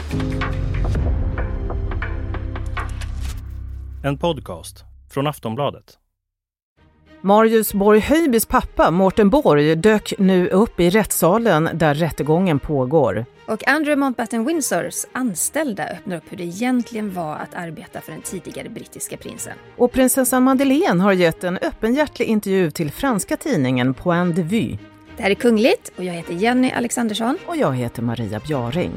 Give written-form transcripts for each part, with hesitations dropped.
En podcast från Aftonbladet. Marius Borg-Höjbys pappa, Mårten Borg, dök nu upp i rättssalen där rättegången pågår. Och Andrew Mountbatten Windsors anställda öppnar upp hur det egentligen var att arbeta för den tidigare brittiska prinsen. Och prinsessan Madeleine har gett en öppenhjärtig intervju till franska tidningen Point de Vue. Det här är Kungligt och jag heter Jenny Alexandersson. Och jag heter Maria Bjaring.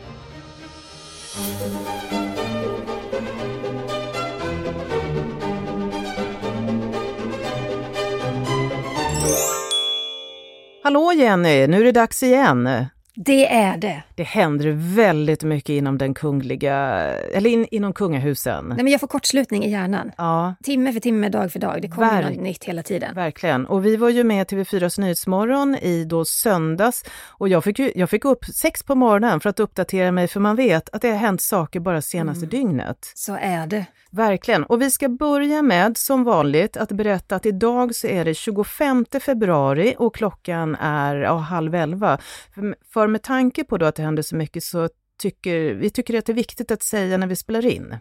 Hallå Jenny, nu är det dags igen. Det är det. Det händer väldigt mycket inom den kungliga, eller inom kungahusen. Nej, men jag får kortslutning i hjärnan. Ja. Timme för timme, dag för dag. Det kommer något nytt hela tiden. Verkligen. Och vi var ju med TV4s Nyhetsmorgon i då söndags. Och jag fick upp 6 på morgonen för att uppdatera mig. För man vet att det har hänt saker bara senaste dygnet. Så är det. Verkligen. Och vi ska börja med, som vanligt, att berätta att idag så är det 25 februari och klockan är 10:30. För med tanke på då att det händer så mycket så tycker att det är viktigt att säga när vi spelar in.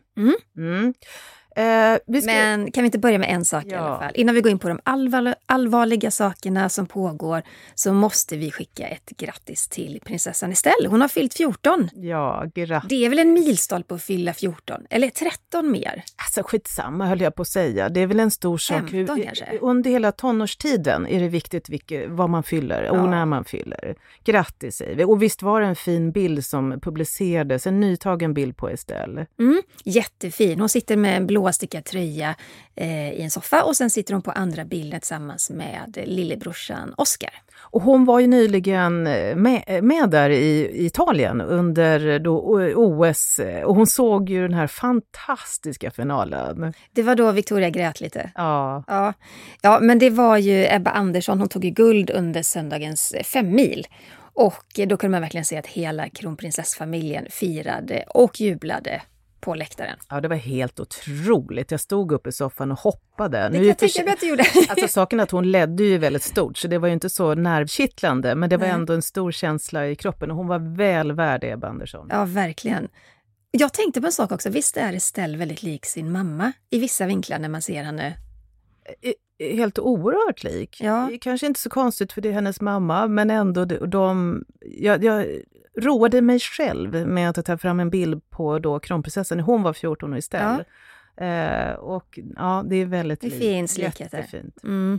Men kan vi inte börja med en sak i alla fall? Innan vi går in på de allvarliga sakerna som pågår så måste vi skicka ett grattis till prinsessan Estelle. Hon har fyllt 14. Ja, grattis. Det är väl en milstolpe att fylla 14? Eller 13 mer? Alltså skitsamma höll jag på att säga. Det är väl en stor sak. 15 kanske? Under hela tonårstiden är det viktigt vad man fyller och när man fyller. Grattis säger vi. Och visst var det en fin bild som publicerades. En nytagen bild på Estelle. Jättefin. Hon sitter med en blåstickad tröja i en soffa och sen sitter hon på andra bilden tillsammans med lillebrorsan Oscar. Och hon var ju nyligen med där i Italien under då OS och hon såg ju den här fantastiska finalen. Det var då Victoria grät lite. Ja, men det var ju Ebba Andersson, hon tog ju guld under söndagens 5 mil. Och då kunde man verkligen se att hela kronprinsessfamiljen firade och jublade på läktaren. Ja, det var helt otroligt. Jag stod upp i soffan och hoppade. Det kan jag gjorde. Alltså saken att hon ledde ju väldigt stort så det var ju inte så nervkittlande men det var ändå en stor känsla i kroppen och hon var väl värd Ebba Andersson. Ja, verkligen. Jag tänkte på en sak också. Visst är Estelle väldigt lik sin mamma i vissa vinklar när man ser henne? Helt oerhört lik. Ja. Kanske inte så konstigt för det är hennes mamma men ändå jag roade mig själv med att ta fram en bild på då kronprinsessan när hon var 14 år istället. Ja. Och ja, det är väldigt likt. Det finns likheter. Jättefint.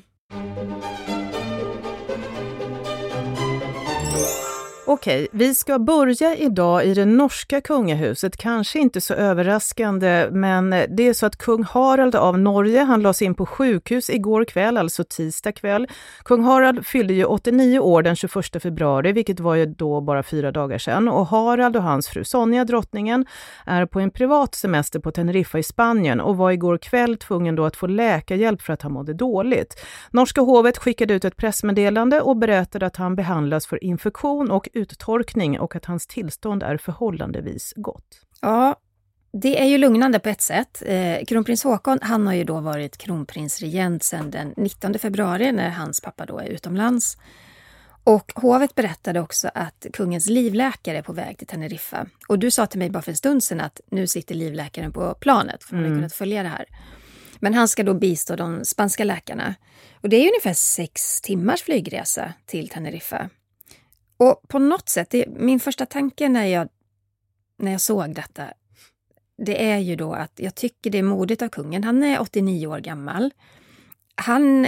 Okej, vi ska börja idag i det norska kungahuset. Kanske inte så överraskande, men det är så att kung Harald av Norge, han lades in på sjukhus igår kväll, alltså tisdag kväll. Kung Harald fyllde ju 89 år den 21 februari, vilket var ju då bara 4 dagar sedan. Och Harald och hans fru Sonja, drottningen, är på en privat semester på Teneriffa i Spanien och var igår kväll tvungen då att få läkarhjälp för att han mådde dåligt. Norska hovet skickade ut ett pressmeddelande och berättade att han behandlas för infektion och uttorkning och att hans tillstånd är förhållandevis gott. Ja, det är ju lugnande på ett sätt. Kronprins Håkon, han har ju då varit kronprinsregent sedan den 19 februari när hans pappa då är utomlands. Och hovet berättade också att kungens livläkare är på väg till Teneriffa. Och du sa till mig bara för en stund sedan att nu sitter livläkaren på planet för att ha kunnat följa det här. Men han ska då bistå de spanska läkarna. Och det är ungefär 6 timmars flygresa till Teneriffa. Och på något sätt, min första tanke när jag såg detta, det är ju då att jag tycker det är modigt av kungen. Han är 89 år gammal. Han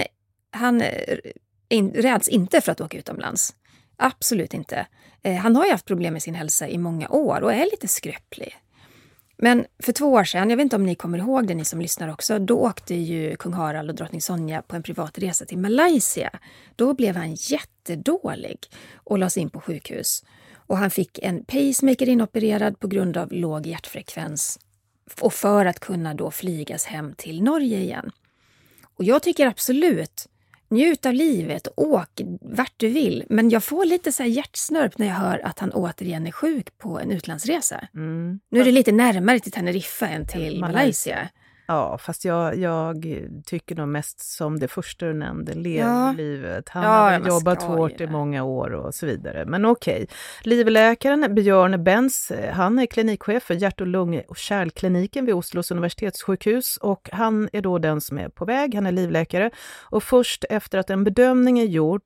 räds inte för att åka utomlands. Absolut inte. Han har ju haft problem med sin hälsa i många år och är lite skröplig. Men för 2 år sedan, jag vet inte om ni kommer ihåg det, ni som lyssnar också, då åkte ju kung Harald och drottning Sonja på en privat resa till Malaysia. Då blev han jättedålig och lades in på sjukhus. Och han fick en pacemaker inopererad på grund av låg hjärtfrekvens och för att kunna då flygas hem till Norge igen. Och jag tycker absolut, njut av livet och åk vart du vill. Men jag får lite så här hjärtsnörp när jag hör att han återigen är sjuk på en utlandsresa. Nu är det lite närmare till Teneriffa än till Malaysia. Ja, fast jag tycker nog mest som det första du nämnde, lever livet. Han har jobbat hårt i många år och så vidare. Men okej. Livläkaren Björn Benz, han är klinikchef för hjärt- och lung- och kärlkliniken vid Oslos universitetssjukhus. Och han är då den som är på väg, han är livläkare. Och först efter att en bedömning är gjord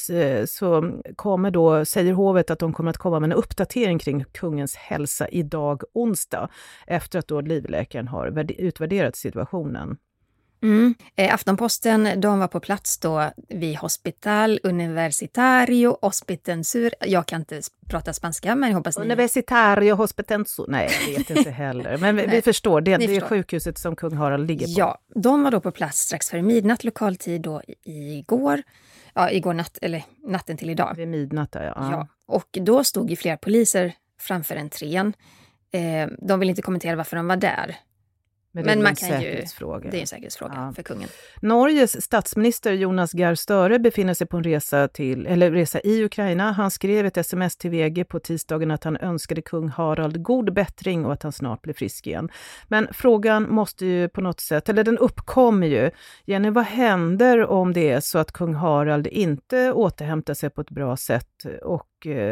så kommer då, säger hovet att de kommer att komma med en uppdatering kring kungens hälsa idag onsdag. Efter att då livläkaren har utvärderat situationen. Aftonposten, de var på plats då vid Hospital Universitario Hospitensur. Jag kan inte prata spanska, men jag hoppas ni... Universitario Hospitensur. Nej, jag vet inte heller. Men vi förstår, det är sjukhuset som kung Harald ligger på. Ja, de var då på plats strax före midnatt lokal tid då igår. Ja, igår natt, eller natten till idag. Vid midnatt, ja. Och då stod ju flera poliser framför entrén. De vill inte kommentera varför de var där. Men man kan ju, det är en säkerhetsfråga för kungen. Norges statsminister Jonas Gahr Støre befinner sig på en resa i Ukraina. Han skrev ett sms till VG på tisdagen att han önskade kung Harald god bättring och att han snart blir frisk igen. Men frågan måste ju på något sätt, eller den uppkommer ju. Jenny, vad händer om det är så att kung Harald inte återhämtar sig på ett bra sätt och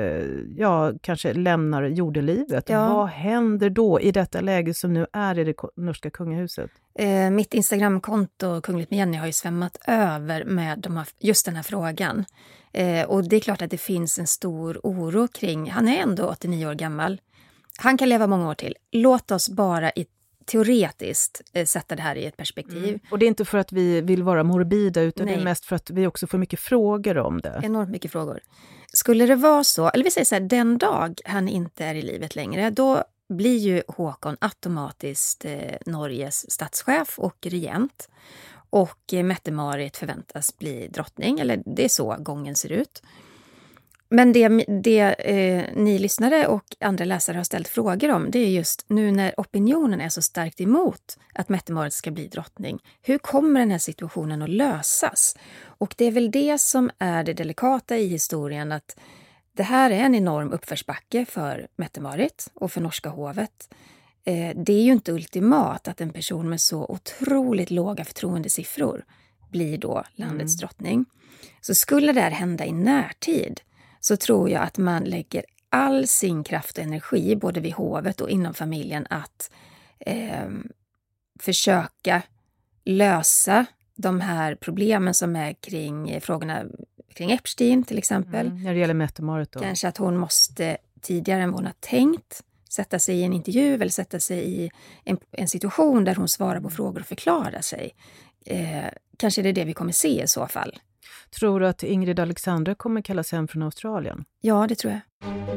kanske lämnar jordelivet? Ja. Vad händer då i detta läge som nu är i det norska kungahuset? Mitt Instagramkonto Kungligt med Jenny har ju svämmat över med just den här frågan. Och det är klart att det finns en stor oro kring, han är ändå 89 år gammal. Han kan leva många år till. Låt oss bara teoretiskt sätta det här i ett perspektiv. Och det är inte för att vi vill vara morbida, utan det är mest för att vi också får mycket frågor om det. Enormt mycket frågor. Skulle det vara så, eller vi säger så här, den dag han inte är i livet längre, då blir ju Håkon automatiskt Norges statschef och regent. Och Mette-Marit förväntas bli drottning, eller det är så gången ser ut. Men det ni lyssnare och andra läsare har ställt frågor om, det är just nu när opinionen är så starkt emot att Mette-Marit ska bli drottning. Hur kommer den här situationen att lösas? Och det är väl det som är det delikata i historien, att det här är en enorm uppförsbacke för Mette-Marit och för norska hovet. Det är ju inte ultimat att en person med så otroligt låga förtroendesiffror blir då landets drottning. Så skulle det här hända i närtid, så tror jag att man lägger all sin kraft och energi, både vid hovet och inom familjen, att försöka lösa de här problemen som är kring frågorna kring Epstein till exempel. När det gäller Mette-Marit då. Kanske att hon måste tidigare än vad hon har tänkt sätta sig i en intervju eller sätta sig i en situation där hon svarar på frågor och förklarar sig. Kanske det är det vi kommer se i så fall. Tror du att Ingrid Alexandra kommer kallas hem från Australien? Ja, det tror jag.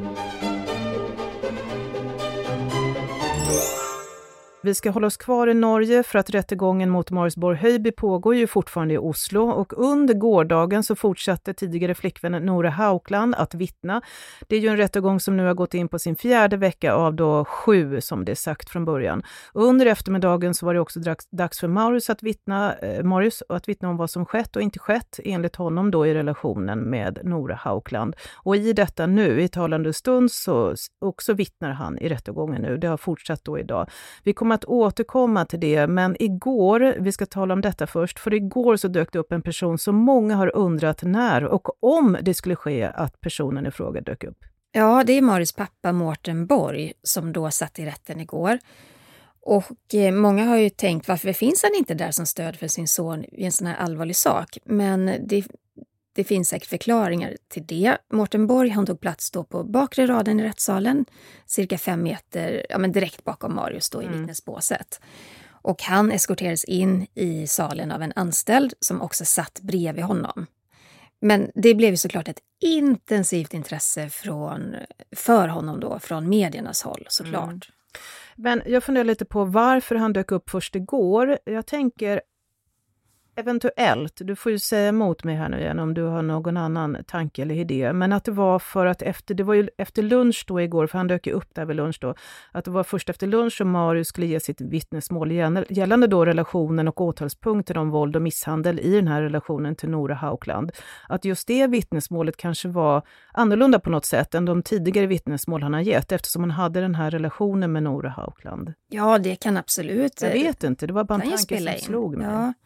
Vi ska hålla oss kvar i Norge för att rättegången mot Marius Borg Høiby pågår ju fortfarande i Oslo, och under gårdagen så fortsatte tidigare flickvännen Nora Haukland att vittna. Det är ju en rättegång som nu har gått in på sin 4:e vecka av då 7 som det är sagt från början. Under eftermiddagen så var det också dags för Marius att vittna om vad som skett och inte skett enligt honom då i relationen med Nora Haukland. Och i detta nu, i talande stund, så också vittnar han i rättegången nu. Det har fortsatt då idag. Vi kommer att återkomma till det, men igår, vi ska tala om detta först, för igår så dök det upp en person som många har undrat när och om det skulle ske att personen i fråga dök upp. Ja, det är Marius pappa Mårten Borg som då satt i rätten igår. Och många har ju tänkt, varför finns han inte där som stöd för sin son i en sån här allvarlig sak? Men det finns säkert förklaringar till det. Mårten Borg, han tog plats då på bakre raden i rättssalen, cirka 5 meter, men direkt bakom Marius då i vittnesbåset. Och han eskorterades in i salen av en anställd som också satt bredvid honom. Men det blev ju såklart ett intensivt intresse för honom då, från mediernas håll såklart. Men jag funderar lite på varför han dök upp först igår. Jag tänker, eventuellt, du får ju säga emot mig här nu igen om du har någon annan tanke eller idé, men att det var för att det var ju efter lunch då igår, för han dök ju upp där vid lunch då, att det var först efter lunch som Marius skulle ge sitt vittnesmål gällande då relationen och åtalspunkter om våld och misshandel i den här relationen till Noora Haukland. Att just det vittnesmålet kanske var annorlunda på något sätt än de tidigare vittnesmål han har gett, eftersom han hade den här relationen med Noora Haukland. Ja, det kan absolut. Jag vet inte, det var bara en tanke som slog mig. Ja.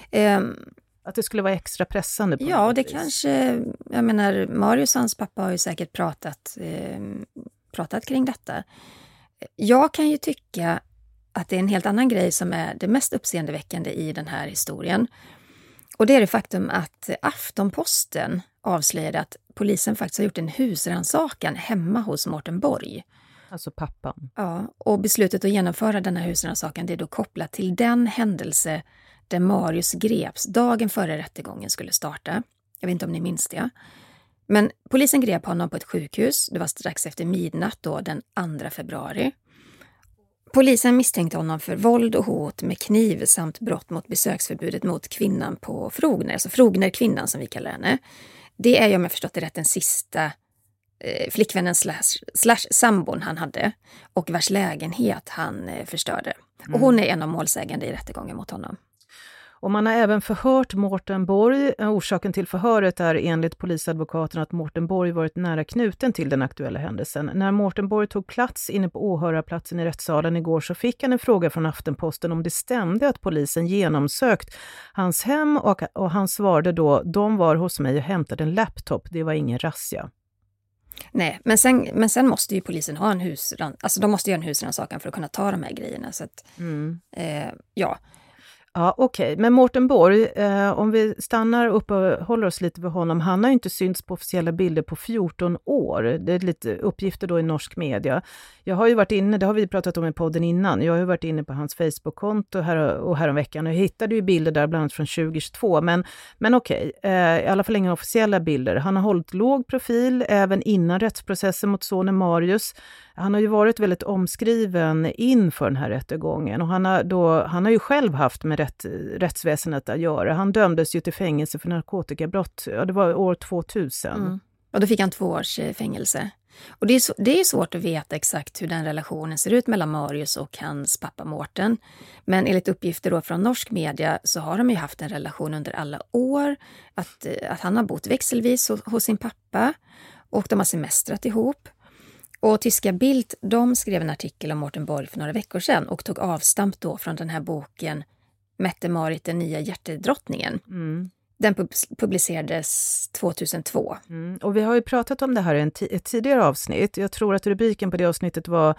Att det skulle vara extra pressande på ja, något det vis. Kanske, jag menar, Marius och hans pappa har ju säkert pratat kring detta. Jag kan ju tycka att det är en helt annan grej som är det mest uppseendeväckande i den här historien. Och det är det faktum att Aftonposten avslöjade att polisen faktiskt har gjort en husrannsakan hemma hos Mårten Borg. Alltså pappan. Ja, och beslutet att genomföra den här husrannsakan, det är då kopplat till den händelse där Marius greps dagen före rättegången skulle starta. Jag vet inte om ni minns det. Men polisen grep honom på ett sjukhus. Det var strax efter midnatt då, den 2 februari. Polisen misstänkte honom för våld och hot med kniv samt brott mot besöksförbudet mot kvinnan på Frogner. Alltså Frogner-kvinnan som vi kallar henne. Det är ju, om jag förstått det rätt, den sista flickvännen slash sambon han hade och vars lägenhet han förstörde. Och hon är en av målsägande i rättegången mot honom. Och man har även förhört Mårten Borg. Orsaken till förhöret är enligt polisadvokaten att Mårten Borg varit nära knuten till den aktuella händelsen. När Mårten Borg tog plats inne på åhörarplatsen i rättssalen igår så fick han en fråga från Aftonposten om det stämde att polisen genomsökt hans hem och han svarade då: de var hos mig och hämtade en laptop, det var ingen razzia. Nej, men sen måste ju polisen ha de måste göra en husrannsakan för att kunna ta de här grejerna. Så att, ja. Ja, okej. Men Mårten Borg, om vi stannar upp och håller oss lite vid honom, han har ju inte synts på officiella bilder på 14 år. Det är lite uppgifter då i norsk media. Jag har ju varit inne, det har vi pratat om i podden innan, jag har ju varit inne på hans Facebook-konto häromveckan och jag hittade ju bilder där bland annat från 2022. Men okej, i alla fall inga officiella bilder. Han har hållit låg profil även innan rättsprocessen mot sonen Marius. Han har ju varit väldigt omskriven inför den här rättegången och han har ju själv haft med rättsväsendet att göra. Han dömdes ju till fängelse för narkotikabrott, ja, det var år 2000. Och då fick han 2 års fängelse. Och det är svårt att veta exakt hur den relationen ser ut mellan Marius och hans pappa Mårten. Men enligt uppgifter då från norsk media så har de ju haft en relation under alla år. Att han har bott växelvis hos sin pappa och de har semestrat ihop. Och tyska Bild, de skrev en artikel om Mårten Borg för några veckor sedan och tog avstamp då från den här boken Mette-Marit, den nya hjärtedrottningen. Den publicerades 2002. Och vi har ju pratat om det här i ett tidigare avsnitt. Jag tror att rubriken på det avsnittet var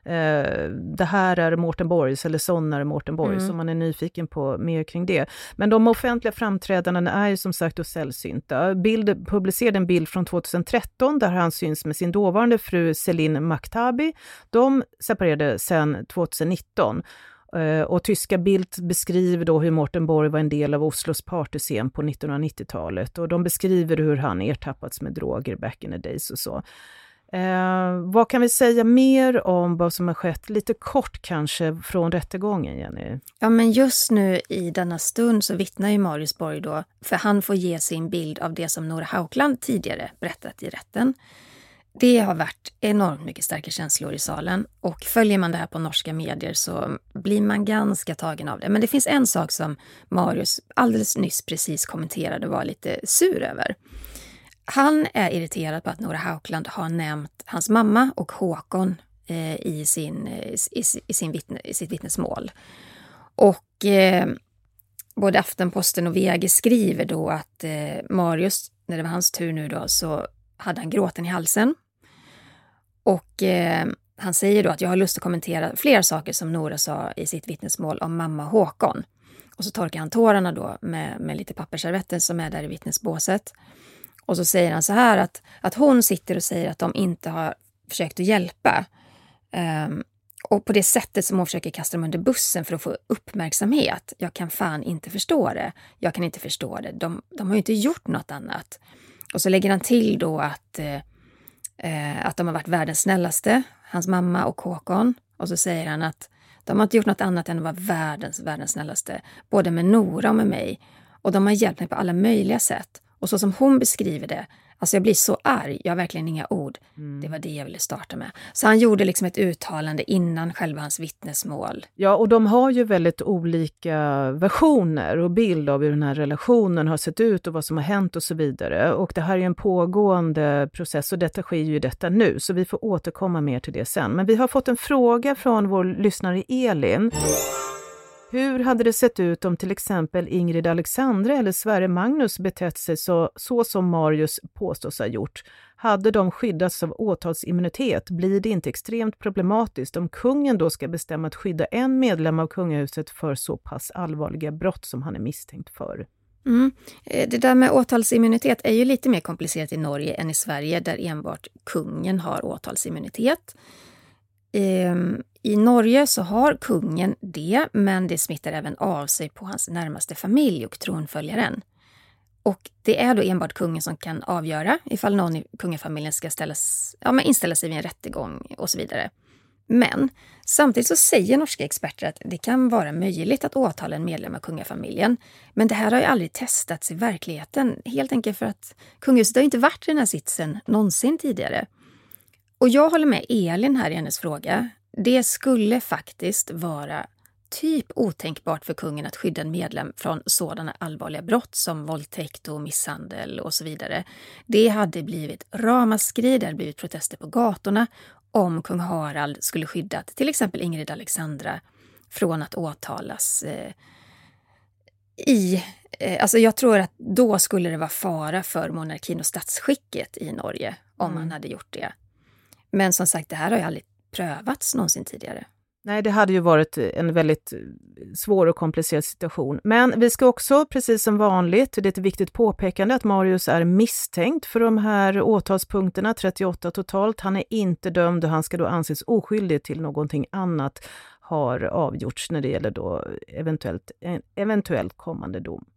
det här är Mårten Borgs eller Sonnar Mårten Borg, så man är nyfiken på mer kring det. Men de offentliga framträdandena är ju som sagt då sällsynta. Bild publicerade en bild från 2013 där han syns med sin dåvarande fru Celine Maktabi. De separerade sedan 2019. Och tyska Bild beskriver då hur Mårten Borg var en del av Oslos partyscen på 1990-talet. Och de beskriver hur han ertappats med droger back in the days och så. Vad kan vi säga mer om vad som har skett? Lite kort kanske från rättegången, Jenny. Ja, men just nu i denna stund så vittnar ju Marius Borg då, för han får ge sin bild av det som Noora Haukland tidigare berättat i rätten. Det har varit enormt mycket starka känslor i salen och följer man det här på norska medier så blir man ganska tagen av det. Men det finns en sak som Marius alldeles nyss precis kommenterade och var lite sur över. Han är irriterad på att Noora Haukland har nämnt hans mamma och Håkon i sitt vittnesmål. Och både Aftonposten och VG skriver då att Marius, när det var hans tur nu då, så hade han gråten i halsen. Och han säger då att jag har lust att kommentera fler saker som Noora sa i sitt vittnesmål om mamma Håkon. Och så torkar han tårarna då med lite pappersservetter som är där i vittnesbåset. Och så säger han så här att hon sitter och säger att de inte har försökt att hjälpa. Och på det sättet som hon försöker kasta dem under bussen för att få uppmärksamhet. Jag kan fan inte förstå det. Jag kan inte förstå det. De har ju inte gjort något annat. Och så lägger han till då att de har varit världens snällaste, hans mamma och Håkon. Och så säger han att de har inte gjort något annat än att vara världens snällaste. Både med Noora och med mig. Och de har hjälpt mig på alla möjliga sätt. Och så som hon beskriver det, alltså jag blir så arg, jag har verkligen inga ord. Det var det jag ville starta med. Så han gjorde liksom ett uttalande innan själva hans vittnesmål. Ja, och de har ju väldigt olika versioner och bild av hur den här relationen har sett ut och vad som har hänt och så vidare. Och det här är en pågående process och detta sker ju detta nu, så vi får återkomma mer till det sen. Men vi har fått en fråga från vår lyssnare Elin. Hur hade det sett ut om till exempel Ingrid Alexandra eller Sverre Magnus betett sig så som Marius påstås ha gjort? Hade de skyddats av åtalsimmunitet? Blir det inte extremt problematiskt om kungen då ska bestämma att skydda en medlem av kungahuset för så pass allvarliga brott som han är misstänkt för? Det där med åtalsimmunitet är ju lite mer komplicerat i Norge än i Sverige, där enbart kungen har åtalsimmunitet. I Norge så har kungen det, men det smittar även av sig på hans närmaste familj och tronföljaren. Och det är då enbart kungen som kan avgöra ifall någon i kungafamiljen ska inställa sig vid en rättegång och så vidare. Men samtidigt så säger norska experter att det kan vara möjligt att åtala en medlem av kungafamiljen. Men det här har ju aldrig testats i verkligheten, helt enkelt för att kungahuset har inte varit i den här sitsen någonsin tidigare. Och jag håller med Elin här i hennes fråga. Det skulle faktiskt vara typ otänkbart för kungen att skydda en medlem från sådana allvarliga brott som våldtäkt och misshandel och så vidare. Det hade blivit ramaskri, det hade blivit protester på gatorna om kung Harald skulle skydda till exempel Ingrid Alexandra från att åtalas alltså jag tror att då skulle det vara fara för monarkin och statsskicket i Norge om man hade gjort det. Men som sagt, det här har ju aldrig prövats någonsin tidigare. Nej, det hade ju varit en väldigt svår och komplicerad situation. Men vi ska också, precis som vanligt, det är ett viktigt påpekande att Marius är misstänkt för de här åtalspunkterna, 38 totalt. Han är inte dömd och han ska då anses oskyldig till någonting annat har avgjorts när det gäller då eventuellt kommande dom.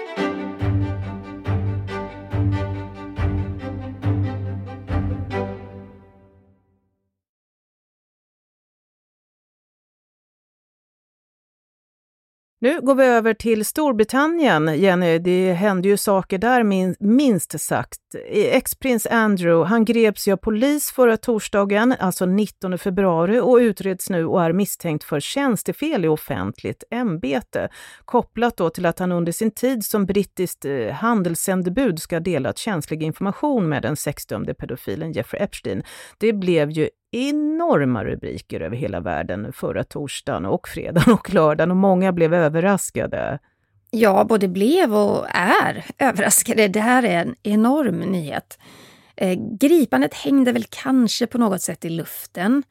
Nu går vi över till Storbritannien, Jenny. Det hände ju saker där minst sagt. Ex-prins Andrew, han greps ju av polis förra torsdagen, alltså 19 februari, och utreds nu och är misstänkt för tjänstefel i offentligt ämbete. Kopplat då till att han under sin tid som brittiskt handelssändebud ska ha delat känslig information med den sexdömde pedofilen Jeffrey Epstein. Det blev ju enorma rubriker över hela världen förra torsdagen och fredagen och lördagen och många blev överraskade. Ja, både blev och är överraskade. Det här är en enorm nyhet. Gripandet hängde väl kanske på något sätt i luften.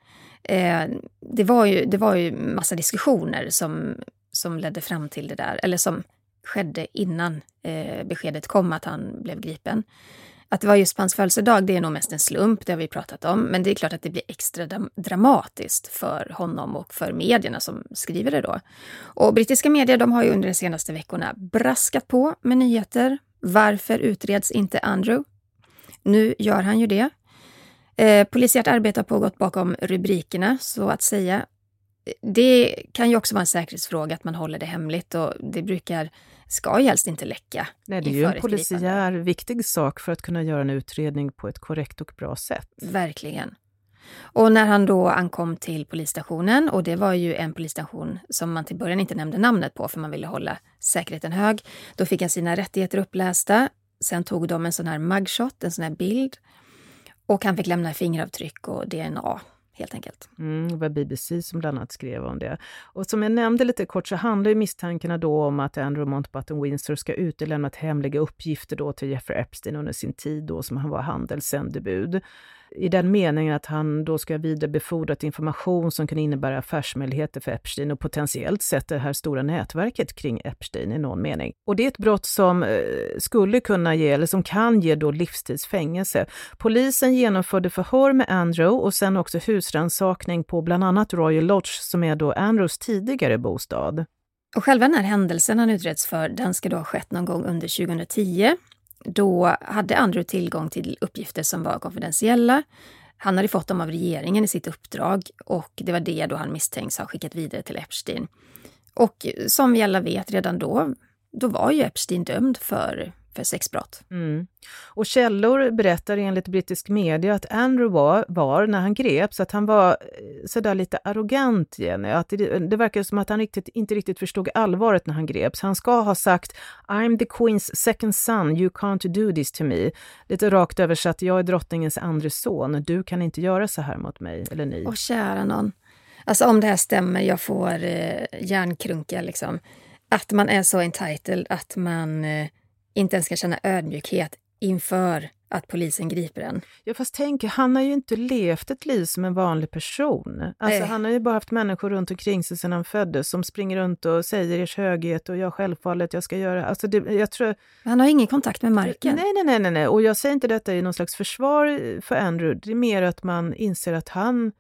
Det var ju massa diskussioner som ledde fram till det där, eller som skedde innan beskedet kom att han blev gripen. Att det var just på hans födelsedag, det är nog mest en slump, det har vi pratat om. Men det är klart att det blir extra dramatiskt för honom och för medierna som skriver det då. Och brittiska medier, de har ju under de senaste veckorna braskat på med nyheter. Varför utreds inte Andrew? Nu gör han ju det. Polisiärt arbete har pågått bakom rubrikerna, så att säga. Det kan ju också vara en säkerhetsfråga att man håller det hemligt, och det ska ju helst inte läcka. Nej, det är ju en polisiär viktig sak för att kunna göra en utredning på ett korrekt och bra sätt. Verkligen. Och när han då ankom till polisstationen, och det var ju en polisstation som man till början inte nämnde namnet på för man ville hålla säkerheten hög, då fick han sina rättigheter upplästa. Sen tog de en sån här mugshot, en sån här bild, och han fick lämna fingeravtryck och DNA. Helt enkelt. Det var BBC som bland annat skrev om det. Och som jag nämnde lite kort så handlar ju misstankarna då om att Andrew Mountbatten Windsor ska utelämnat hemliga uppgifter då till Jeffrey Epstein under sin tid då som han var handelssändebud. I den meningen att han då ska vidarebefordrat information som kan innebära affärsmöjligheter för Epstein och potentiellt sätta det här stora nätverket kring Epstein i någon mening. Och det är ett brott som skulle kunna ge, eller som kan ge då livstidsfängelse. Polisen genomförde förhör med Andrew och sen också husrannsakning på bland annat Royal Lodge som är då Andrews tidigare bostad. Och själva den här händelsen han utreds för, den ska då ha skett någon gång under 2010. Då hade Andrew tillgång till uppgifter som var konfidentiella. Han hade fått dem av regeringen i sitt uppdrag, och det var det då han misstänks ha skickat vidare till Epstein. Och som vi alla vet redan då, då var ju Epstein dömd för sexbrott. Mm. Och källor berättar enligt brittisk media att Andrew var när han greps, att han var sådär lite arrogant igen. Att det verkar som att han inte riktigt förstod allvaret när han greps. Han ska ha sagt I'm the Queen's second son, you can't do this to me. Lite rakt översatt, jag är drottningens andra son, du kan inte göra så här mot mig eller ni. Och kära någon. Alltså om det här stämmer, jag får hjärnkrunka liksom. Att man är så entitled att man inte ens ska känna ödmjukhet inför att polisen griper en. Ja, fast tänk, han har ju inte levt ett liv som en vanlig person. Alltså han har ju bara haft människor runt omkring sig sedan han föddes som springer runt och säger ers höghet och jag självfallet jag ska göra. Alltså jag tror... Han har ingen kontakt med marken. Nej. Och jag säger inte detta i någon slags försvar för Andrew. Det är mer att man inser att han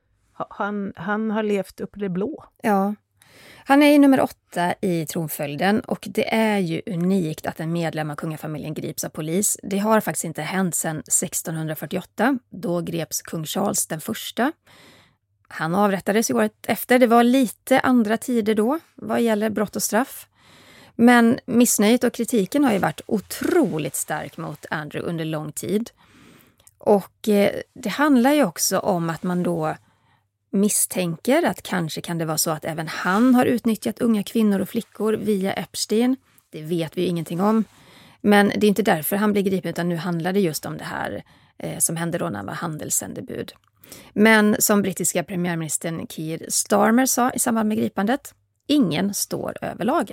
har levt upp i det blå. Ja. Han är nummer 8 i tronföljden och det är ju unikt att en medlem av kungafamiljen grips av polis. Det har faktiskt inte hänt sedan 1648. Då greps kung Charles den första. Han avrättades året efter. Det var lite andra tider då vad gäller brott och straff. Men missnöjet och kritiken har ju varit otroligt stark mot Andrew under lång tid. Och det handlar ju också om att man då misstänker att kanske kan det vara så att även han har utnyttjat unga kvinnor och flickor via Epstein. Det vet vi ju ingenting om. Men det är inte därför han blir gripen, utan nu handlar det just om det här som hände då när han var handelssändebud. Men som brittiska premiärministern Keir Starmer sa i samband med gripandet, ingen står över lagen.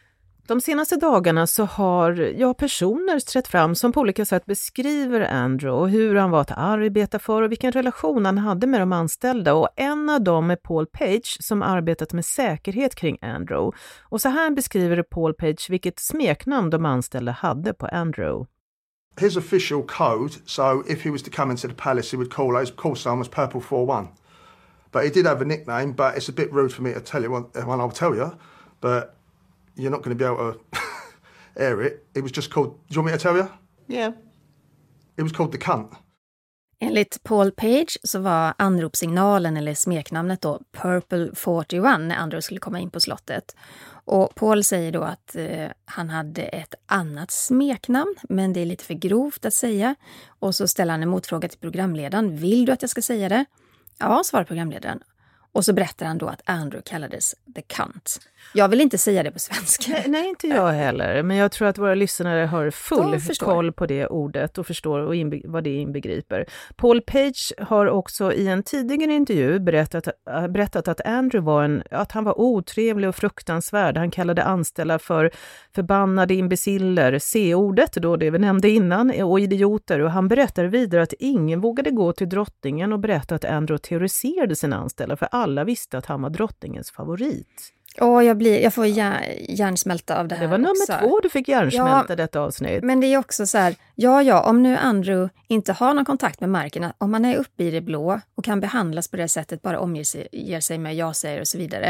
De senaste dagarna så har personer trätt fram som på olika sätt beskriver Andrew och hur han var att arbeta för och vilken relation han hade med de anställda. Och en av dem är Paul Page som arbetat med säkerhet kring Andrew. Och så här beskriver Paul Page vilket smeknamn de anställda hade på Andrew. His official code, so if he was to come into the palace he would call his call sign was Purple 41. But he did have a nickname, but it's a bit rude for me to tell you one I'll tell you, but you're not going to be able to air it. It was just called, do you want me to tell you? Yeah. It was called the cunt. Enligt Paul Page så var anropssignalen eller smeknamnet då Purple 41 när Andrew skulle komma in på slottet. Och Paul säger då att han hade ett annat smeknamn, men det är lite för grovt att säga. Och så ställer han en motfråga till programledaren. Vill du att jag ska säga det? Ja, svarar programledaren. Och så berättar han då att Andrew kallades the cunt. Jag vill inte säga det på svenska. Nej, inte jag heller. Men jag tror att våra lyssnare har full koll på det ordet och förstår vad det inbegriper. Paul Page har också i en tidigare intervju berättat att Andrew att han var otrevlig och fruktansvärd. Han kallade anställda för förbannade imbeciller, C-ordet då det vi nämnde innan, och idioter. Och han berättar vidare att ingen vågade gå till drottningen och berätta att Andrew terroriserade sina anställda, för alla visste att han var drottningens favorit. Jag får hjärnsmälta av det här. Det var nummer 2 du fick hjärnsmälta detta avsnitt. Men det är också så här, om nu Andrew inte har någon kontakt med marken, om man är uppe i det blå och kan behandlas på det sättet, bara omger sig med ja-säger och så vidare.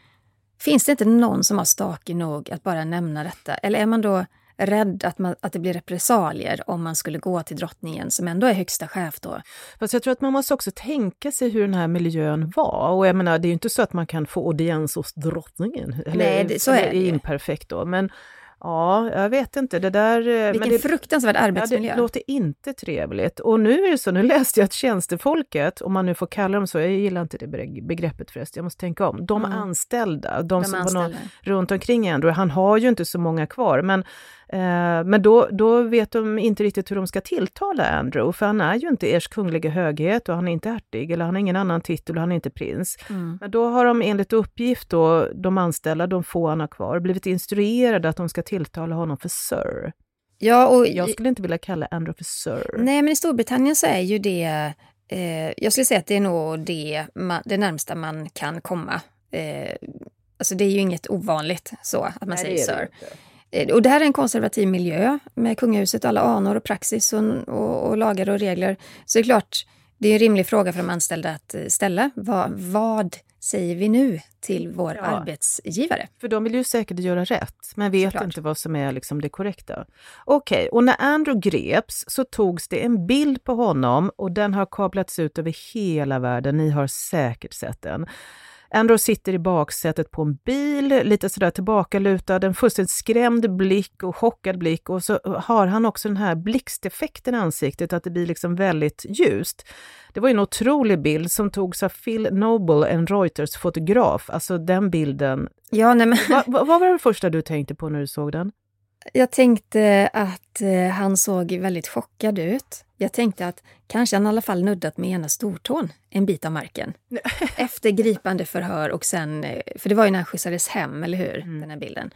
Finns det inte någon som har stake nog att bara nämna detta? Eller är man då rädd att det blir repressalier om man skulle gå till drottningen som ändå är högsta chef då? Fast jag tror att man måste också tänka sig hur den här miljön var. Och jag menar, det är ju inte så att man kan få audiens hos drottningen. Nej, så är det imperfekt då. Men ja, jag vet inte. Det där... Vilken fruktansvärd arbetsmiljö. Det låter inte trevligt. Och nu är det så, nu läste jag att tjänstefolket, om man nu får kalla dem så, jag gillar inte det begreppet förresten, jag måste tänka om. De anställda, de som var runt omkring Andrew, han har ju inte så många kvar, men då vet de inte riktigt hur de ska tilltala Andrew, för han är ju inte ers kungliga höghet och han är inte hertig, eller han har ingen annan titel och han är inte prins. Men då har de enligt uppgift då, de anställda, de få han har kvar, blivit instruerade att de ska tilltala honom för Sir. Ja, och jag skulle inte vilja kalla Andrew för Sir. Nej, men i Storbritannien så är ju det, jag skulle säga att det är nog det närmsta man kan komma. Alltså det är ju inget ovanligt så att man säger Sir. Och det här är en konservativ miljö med kungahuset, alla anor och praxis och lagar och regler. Så det är klart, det är en rimlig fråga för de anställda att ställa. Vad säger vi nu till vår arbetsgivare? För de vill ju säkert göra rätt, men vet inte vad som är liksom det korrekta. Okej, och när Andrew greps så togs det en bild på honom och den har kablats ut över hela världen. Ni har säkert sett den. Andrew sitter i baksätet på en bil, lite sådär tillbakalutad, en fullständigt skrämd blick och chockad blick, och så har han också den här blixteffekten i ansiktet, att det blir liksom väldigt ljust. Det var ju en otrolig bild som togs av Phil Noble, en Reuters-fotograf. Alltså den bilden. Ja, nej men... Vad var det första du tänkte på när du såg den? Jag tänkte att han såg väldigt chockad ut. Jag tänkte att kanske han i alla fall nuddat med ena stortån en bit av marken. Efter gripande förhör och sen, för det var ju när han skjutsades hem, eller hur? Den här bilden.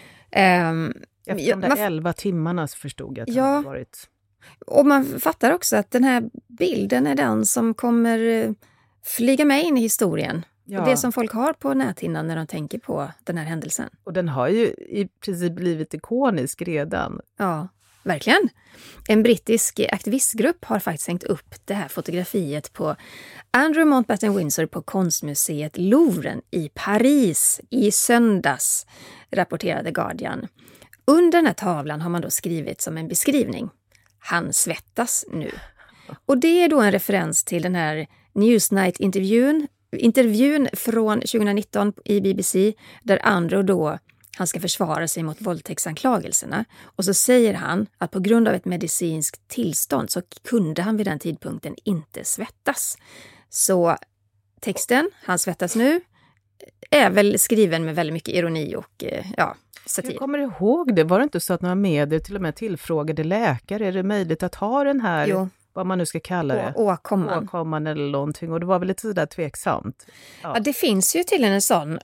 Efter de där 11 timmarna så förstod jag att ja, det hade varit... Och man fattar också att den här bilden är den som kommer flyga med in i historien. Ja. Och det som folk har på näthinnan när de tänker på den här händelsen. Och den har ju i princip blivit ikonisk redan. Ja, verkligen. En brittisk aktivistgrupp har faktiskt hängt upp det här fotografiet på Andrew Mountbatten Windsor på konstmuseet Louvren i Paris i söndags, rapporterade Guardian. Under den här tavlan har man då skrivit som en beskrivning: han svettas nu. Och det är då en referens till den här Newsnight-intervjun från 2019 i BBC, där Andrew då, han ska försvara sig mot våldtäktsanklagelserna. Och så säger han att på grund av ett medicinskt tillstånd så kunde han vid den tidpunkten inte svettas. Så texten, han svettas nu, är väl skriven med väldigt mycket ironi och satir. Jag kommer ihåg det, var det inte så att några medier till och med tillfrågade läkare, är det möjligt att ha den här... Jo. Vad man nu ska kalla det. Åkomman eller någonting. Och det var väl lite sådär tveksamt. Ja, det finns ju till en sån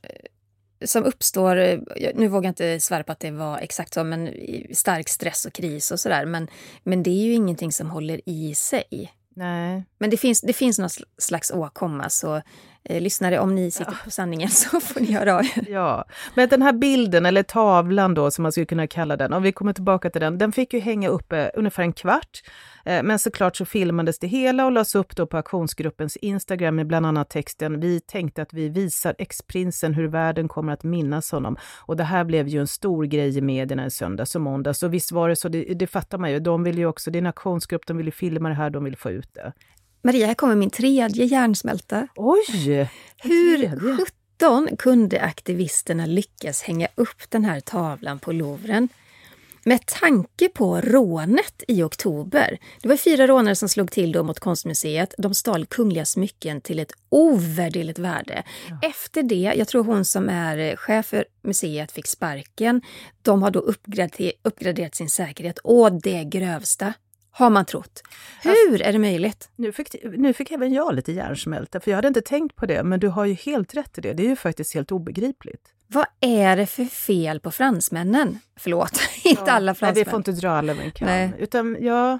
som uppstår, nu vågar jag inte svära på att det var exakt så, men stark stress och kris och sådär. Men det är ju ingenting som håller i sig. Nej. Men det finns någon slags åkomma, så lyssnare, om ni sitter på sanningen så får ni höra av er. Ja, men den här bilden eller tavlan då, som man skulle kunna kalla den, och vi kommer tillbaka till den fick ju hänga uppe ungefär en kvart. Men såklart så filmades det hela och lades upp då på aktionsgruppens Instagram med bland annat texten: vi tänkte att vi visar ex-prinsen hur världen kommer att minnas honom. Och det här blev ju en stor grej i medierna i söndags och måndags. Och visst var det så, det fattar man ju. De vill ju också, det är en aktionsgrupp, de vill ju filma det här, de vill få ut det. Maria, här kommer min 3:e hjärnsmälta. Oj! Hur 17 kunde aktivisterna lyckas hänga upp den här tavlan på Louvren? Med tanke på rånet i oktober. Det var 4 rånare som slog till då mot konstmuseet. De stal kungliga smycken till ett ovärderligt värde. Ja. Efter det, jag tror hon som är chef för museet fick sparken. De har då uppgraderat sin säkerhet. Och det grövsta har man trott. Hur är det möjligt? Nu fick även jag lite hjärnsmälta, för jag hade inte tänkt på det. Men du har ju helt rätt i det. Det är ju faktiskt helt obegripligt. Vad är det för fel på fransmännen? Förlåt, inte alla fransmän. Nej, vi får inte dra alla man kan. Nej. Utan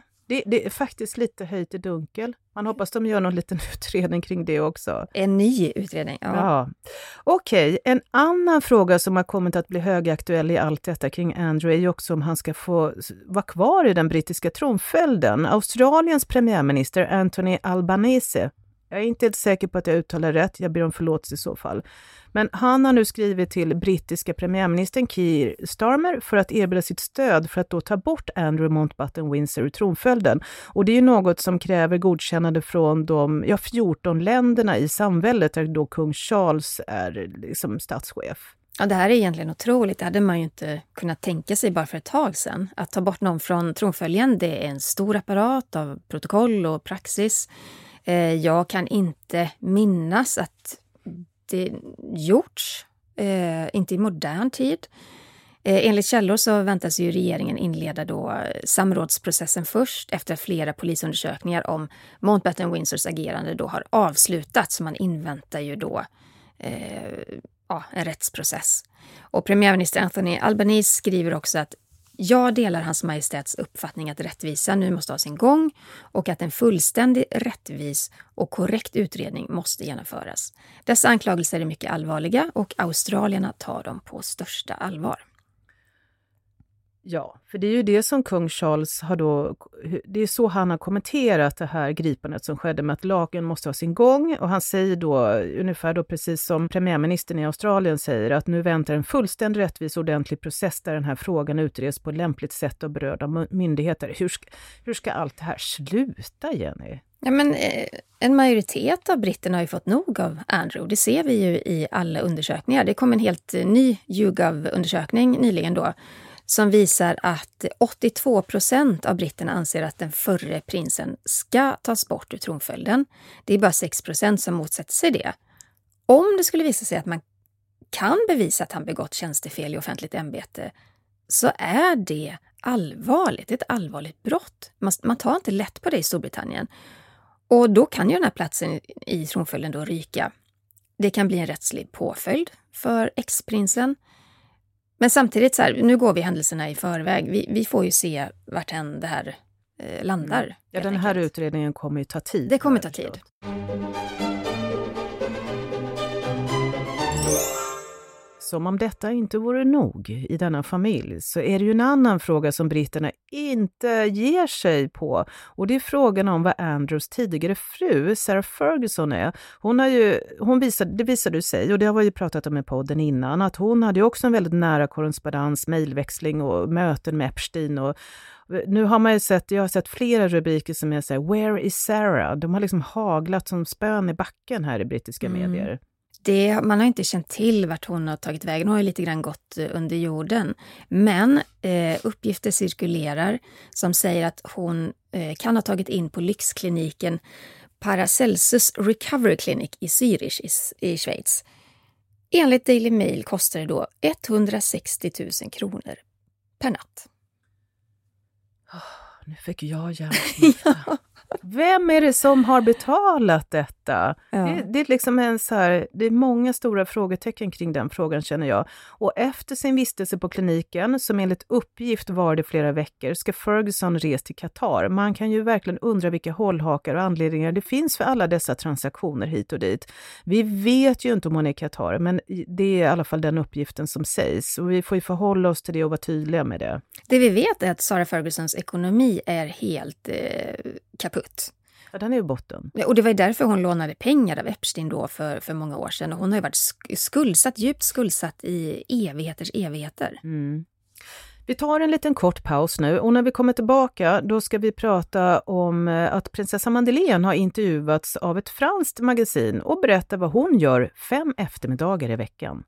det är faktiskt lite höjt i dunkel. Man hoppas de gör någon liten utredning kring det också. En ny utredning, ja. Okej, en annan fråga som har kommit att bli högaktuell i allt detta kring Andrew är ju också om han ska få vara kvar i den brittiska tronföljden. Australiens premiärminister Anthony Albanese, jag är inte helt säker på att jag uttalar rätt, jag ber om förlåtelse i så fall. Men han har nu skrivit till brittiska premiärministern Keir Starmer för att erbjuda sitt stöd för att då ta bort Andrew Mountbatten Windsor ur tronföljden. Och det är ju något som kräver godkännande från de 14 länderna i samväldet där då kung Charles är liksom statschef. Ja, det här är egentligen otroligt. Det hade man ju inte kunnat tänka sig bara för ett tag sedan. Att ta bort någon från tronföljen, det är en stor apparat av protokoll och praxis. Jag kan inte minnas att det gjorts, inte i modern tid. Enligt källor så väntas ju regeringen inleda då samrådsprocessen först efter flera polisundersökningar om Mountbatten Windsors agerande då har avslutats. Så man inväntar ju då en rättsprocess. Och premiärminister Anthony Albanese skriver också att jag delar hans majestäts uppfattning att rättvisa nu måste ha sin gång och att en fullständig, rättvis och korrekt utredning måste genomföras. Dessa anklagelser är mycket allvarliga och australierna tar dem på största allvar. Ja, för det är ju det som kung Charles har då, det är så han har kommenterat det här gripandet som skedde med att lagen måste ha sin gång, och han säger då ungefär då precis som premiärministern i Australien säger att nu väntar en fullständig rättvis och ordentlig process där den här frågan utreds på ett lämpligt sätt av berörda myndigheter. Hur ska allt det här sluta, Jenny? Ja, men en majoritet av britterna har ju fått nog av Andrew. Det ser vi ju i alla undersökningar. Det kom en helt ny YouGov-undersökning nyligen då som visar att 82% av britterna anser att den förre prinsen ska tas bort ur tronföljden. Det är bara 6% som motsätter sig det. Om det skulle visa sig att man kan bevisa att han begått tjänstefel i offentligt ämbete så är det allvarligt. Ett allvarligt brott. Man tar inte lätt på det i Storbritannien. Och då kan ju den här platsen i tronföljden då ryka. Det kan bli en rättslig påföljd för ex-prinsen. Men samtidigt så här, nu går vi händelserna i förväg. Vi får ju se vart det här landar. Ja, den här utredningen kommer ju ta tid. Det kommer ta tid. Som om detta inte vore nog i denna familj så är det ju en annan fråga som britterna inte ger sig på. Och det är frågan om vad Andrews tidigare fru, Sarah Ferguson, är. Det visade sig, och det har vi ju pratat om i podden innan, att hon hade ju också en väldigt nära korrespondens, mejlväxling och möten med Epstein. Och nu har man ju jag har sett flera rubriker som är så här, Where is Sarah? De har liksom haglat som spön i backen här i brittiska medier. Man har inte känt till vart hon har tagit vägen. Hon har ju lite grann gått under jorden. Men uppgifter cirkulerar som säger att hon kan ha tagit in på lyxkliniken Paracelsus Recovery Clinic i Zürich i Schweiz. Enligt Daily Mail kostar det då 160 000 kronor per natt. Nu fick jag hjärnsmärta. Vem är det som har betalat detta? Ja. Det är liksom det är många stora frågetecken kring den frågan, känner jag. Och efter sin vistelse på kliniken, som enligt uppgift var det flera veckor, ska Ferguson resa till Qatar. Man kan ju verkligen undra vilka hållhakar och anledningar det finns för alla dessa transaktioner hit och dit. Vi vet ju inte om hon är i Qatar, men det är i alla fall den uppgiften som sägs. Och vi får ju förhålla oss till det och vara tydliga med det. Det vi vet är att Sarah Fergusons ekonomi är helt kaputt. Ja, den är ju botten. Och det var därför hon lånade pengar av Epstein då för många år sedan. Och hon har ju varit djupt skuldsatt i evigheter. Mm. Vi tar en liten kort paus nu, och när vi kommer tillbaka då ska vi prata om att prinsessa Madeleine har intervjuats av ett franskt magasin och berätta vad hon gör 5 eftermiddagar i veckan.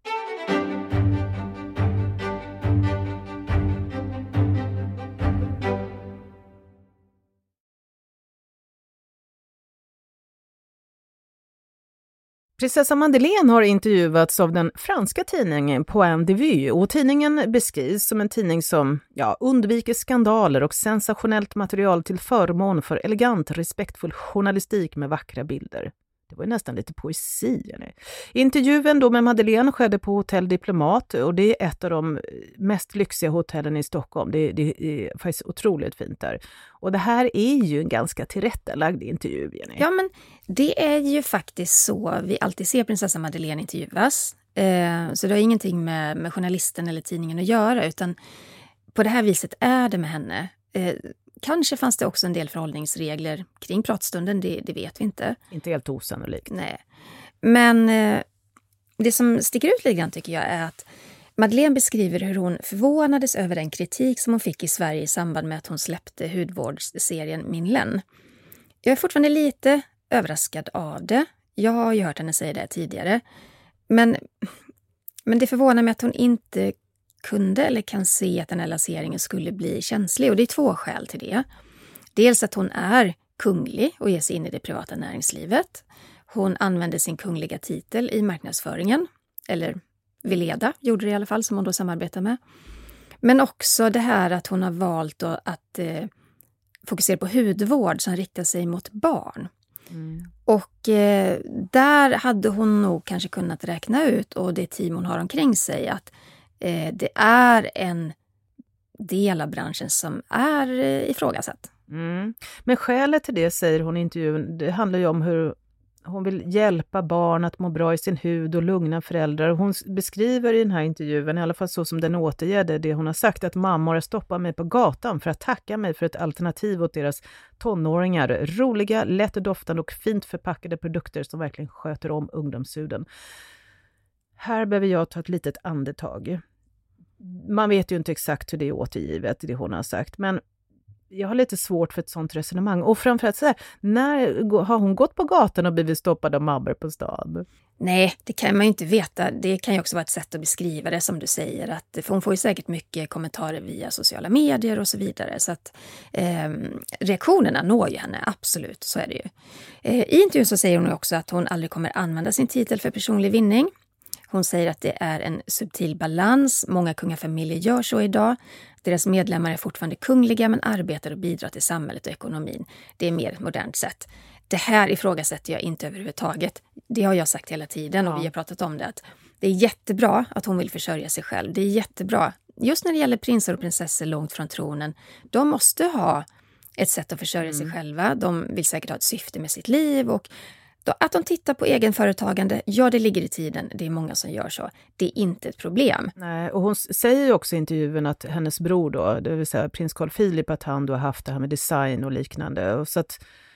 Prinsessa Madeleine har intervjuats av den franska tidningen Point de Vue, och tidningen beskrivs som en tidning som undviker skandaler och sensationellt material till förmån för elegant, respektfull journalistik med vackra bilder. Det var ju nästan lite poesi. Nej. Intervjun då med Madeleine skedde på Hotell Diplomat, och det är ett av de mest lyxiga hotellen i Stockholm. Det är faktiskt otroligt fint där. Och det här är ju en ganska tillrättalagd intervju. Jenny. Ja, men det är ju faktiskt så vi alltid ser prinsessa Madeleine intervjuas. Så det har ingenting med journalisten eller tidningen att göra, utan på det här viset är det med henne. Kanske fanns det också en del förhållningsregler kring pratstunden, det vet vi inte. Inte helt osannolikt. Nej. Men det som sticker ut lite grann tycker jag är att Madeleine beskriver hur hon förvånades över den kritik som hon fick i Sverige i samband med att hon släppte hudvårdsserien Min Län. Jag är fortfarande lite överraskad av det. Jag har ju hört henne säga det tidigare. Men det förvånar mig att hon inte kunde eller kan se att den här lanseringen skulle bli känslig. Och det är 2 skäl till det. Dels att hon är kunglig och ger sig in i det privata näringslivet. Hon använde sin kungliga titel i marknadsföringen. Eller Veleda gjorde det i alla fall, som hon då samarbetar med. Men också det här att hon har valt att fokusera på hudvård som riktar sig mot barn. Mm. Och där hade hon nog kanske kunnat räkna ut, och det team hon har omkring sig, att det är en del av branschen som är ifrågasatt. Mm. Men skälet till det, säger hon i intervjun, det handlar ju om hur hon vill hjälpa barn att må bra i sin hud och lugna föräldrar. Hon beskriver i den här intervjun, i alla fall så som den återger det hon har sagt, att mammor har stoppat mig på gatan för att tacka mig för ett alternativ åt deras tonåringar. Roliga, lättdoftande och fint förpackade produkter som verkligen sköter om ungdomshuden. Här behöver jag ta ett litet andetag. Man vet ju inte exakt hur det är återgivet, det hon har sagt, men jag har lite svårt för ett sånt resonemang. Och framförallt så här, när har hon gått på gatan och blivit stoppad av mammor på stan? Nej, det kan man ju inte veta. Det kan ju också vara ett sätt att beskriva det som du säger. För hon får ju säkert mycket kommentarer via sociala medier och så vidare. Så att reaktionerna når ju henne, absolut, så är det ju. I intervjun så säger hon också att hon aldrig kommer använda sin titel för personlig vinning. Hon säger att det är en subtil balans. Många kungafamiljer gör så idag. Deras medlemmar är fortfarande kungliga men arbetar och bidrar till samhället och ekonomin. Det är mer modernt sätt. Det här ifrågasätter jag inte överhuvudtaget. Det har jag sagt hela tiden och vi har pratat om det. Att det är jättebra att hon vill försörja sig själv. Det är jättebra. Just när det gäller prinsar och prinsessor långt från tronen. De måste ha ett sätt att försörja sig själva. De vill säkert ha ett syfte med sitt liv och att de tittar på egenföretagande, ja det ligger i tiden, det är många som gör så. Det är inte ett problem. Nej, och hon säger ju också i intervjun att hennes bror då, det vill säga prins Carl Philip, att han då har haft det här med design och liknande. Och så att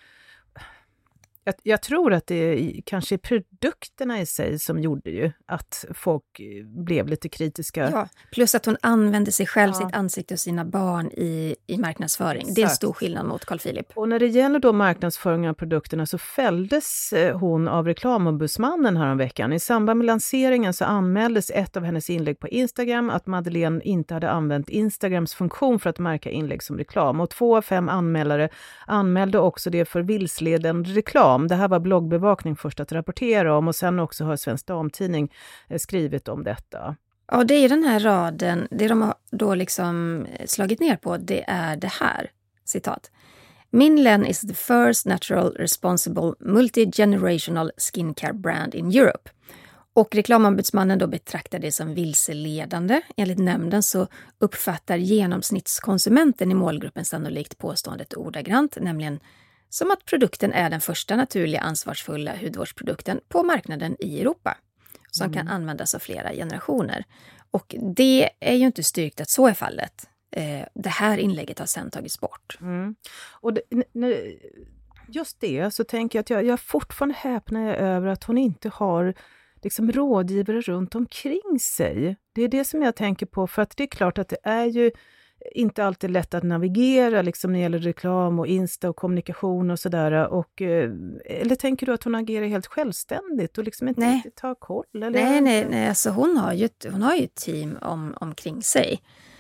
jag tror att det är kanske produkterna i sig som gjorde ju att folk blev lite kritiska. Ja, plus att hon använde sig själv, sitt ansikte och sina barn i marknadsföring. Exakt. Det är en stor skillnad mot Carl Philip. Och när det gäller då marknadsföring av produkterna så fälldes hon av reklamombudsmannen här om veckan. I samband med lanseringen så anmäldes ett av hennes inlägg på Instagram att Madeleine inte hade använt Instagrams funktion för att märka inlägg som reklam. Och 2 av 5 anmälare anmälde också det för vilsledande reklam. Det här var bloggbevakning först att rapportera om och sen också har Svensk Damtidning skrivit om detta. Ja, det är den här raden, det de har då liksom slagit ner på, det är det här, citat. Minlen is the first natural responsible multi-generational skincare brand in Europe. Och reklamombudsmannen då betraktar det som vilseledande. Enligt nämnden så uppfattar genomsnittskonsumenten i målgruppen sannolikt påståendet ordagrant, nämligen som att produkten är den första naturliga ansvarsfulla hudvårdsprodukten på marknaden i Europa som kan användas av flera generationer. Och det är ju inte styrkt att så är fallet. Det här inlägget har sedan tagits bort. Och just det så tänker jag att jag fortfarande häpnar över att hon inte har liksom rådgivare runt omkring sig. Det är det som jag tänker på, för att det är klart att det är ju inte alltid lätt att navigera liksom när det gäller reklam och Insta och kommunikation och sådär. Eller tänker du att hon agerar helt självständigt och liksom inte riktigt tar koll? Eller? Nej. Alltså hon har ju ett team omkring sig.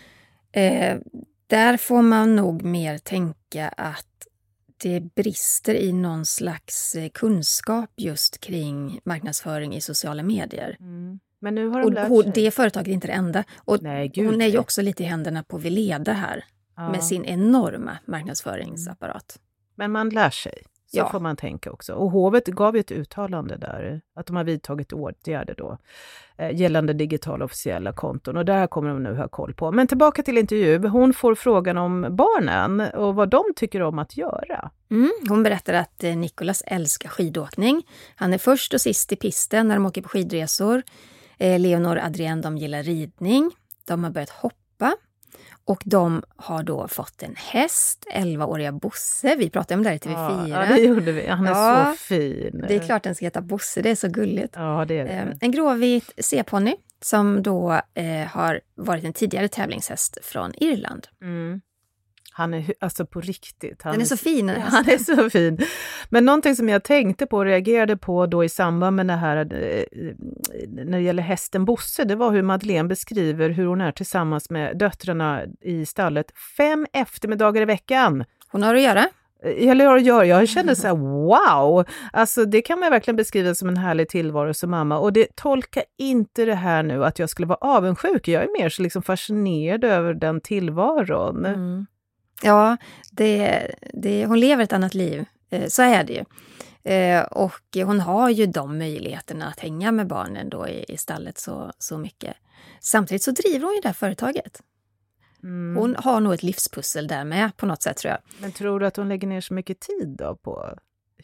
Där får man nog mer tänka att det brister i någon slags kunskap just kring marknadsföring i sociala medier. Men nu har de lärt sig. Det företaget är inte det enda. Och hon är ju också lite i händerna på Veleda här. Med sin enorma marknadsföringsapparat. Men man lär sig. Så får man tänka också. Och hovet gav ju ett uttalande där. Att de har vidtagit åtgärder då. Gällande digitala officiella konton. Och där kommer de nu ha koll på. Men tillbaka till intervju. Hon får frågan om barnen. Och vad de tycker om att göra. Hon berättar att Nicolas älskar skidåkning. Han är först och sist i pisten när de åker på skidresor. Leonor och Adrienne, de gillar ridning. De har börjat hoppa. Och de har då fått en häst, 11-åriga Bosse. Vi pratade om det här i TV4. Ja, det gjorde vi. Han är så fin. Det är klart den ska heta Bosse, det är så gulligt. Ja, det är det. En gråvit C-ponny som då har varit en tidigare tävlingshäst från Irland. Han är alltså på riktigt. Den är så fin. Han är så fin. Men någonting som jag tänkte på och reagerade på då i samband med det här när det gäller hästen Bosse, det var hur Madeleine beskriver hur hon är tillsammans med döttrarna i stallet 5 eftermiddagar i veckan. Hon har att göra. Jag kände så här, wow! Alltså det kan man verkligen beskriva som en härlig tillvaro som mamma. Och det tolkar inte det här nu att jag skulle vara avundsjuk. Jag är mer så liksom fascinerad över den tillvaron. Ja, hon lever ett annat liv. Så är det ju. Och hon har ju de möjligheterna att hänga med barnen då i stallet så mycket. Samtidigt så driver hon ju det här företaget. Hon har nog ett livspussel där med på något sätt, tror jag. Men tror du att hon lägger ner så mycket tid då på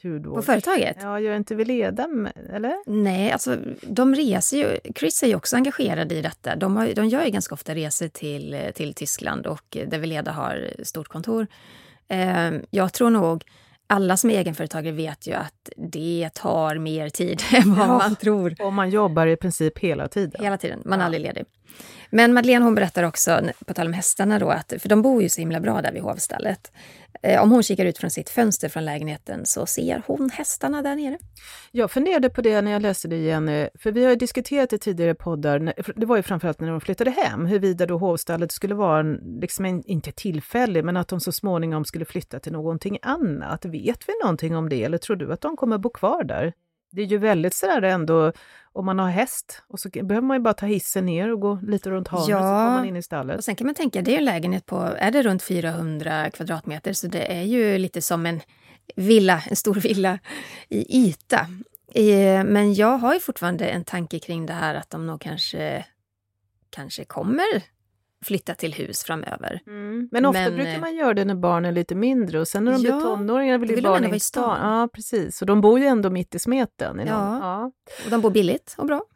hur då? På företaget? Ja, gör inte vi leda, eller? Nej, alltså de reser ju, Chris är ju också engagerad i detta. De gör ju ganska ofta resor till Tyskland och där Veleda har stort kontor. Jag tror nog alla som är egenföretagare vet ju att det tar mer tid än vad man tror. Och man jobbar i princip hela tiden. Hela tiden, man är aldrig ledig. Men Madeleine hon berättar också, på tal om hästarna då, att, för de bor ju så himla bra där vid hovstallet. Om hon kikar ut från sitt fönster från lägenheten så ser hon hästarna där nere. Jag funderade på det när jag läste det igen, för vi har ju diskuterat i tidigare poddar, det var ju framförallt när de flyttade hem, huruvida då hovstallet skulle vara liksom inte tillfällig, men att de så småningom skulle flytta till någonting annat. Vet vi någonting om det, eller tror du att de kommer bo kvar där? Det är ju väldigt sådär ändå, om man har häst och så behöver man ju bara ta hissen ner och gå lite runt hörnet så kommer man in i stallet. Och sen kan man tänka, det är en lägenhet på, är det runt 400 kvadratmeter, så det är ju lite som en villa, en stor villa i yta. Men jag har ju fortfarande en tanke kring det här att de nog kanske kommer flytta till hus framöver. Men ofta brukar man göra det när barnen är lite mindre och sen när de blir tonåringar vill ju barnen i stan. Ja, precis. Och de bor ju ändå mitt i smeten. Ja, och de bor billigt och bra.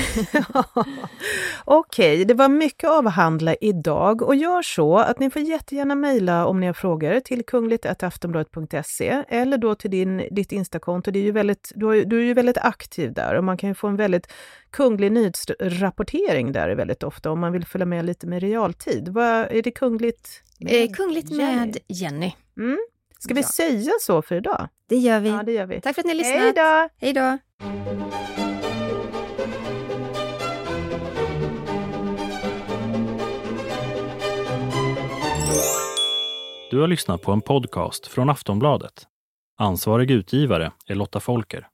Okej, det var mycket att avhandla idag och gör så att ni får jättegärna mejla om ni har frågor till kungligt@aftonbladet.se eller då till ditt Instakonto. Det är ju väldigt, du är ju väldigt aktiv där och man kan ju få en väldigt kunglig nyhetsrapportering där väldigt ofta om man vill följa med lite med realtid. Är det kungligt? Kungligt med Jenny. Ska vi säga så för idag? Det gör vi. Ja, det gör vi. Tack för att ni har lyssnat. Hej då! Hej då! Du har lyssnat på en podcast från Aftonbladet. Ansvarig utgivare är Lotta Folker.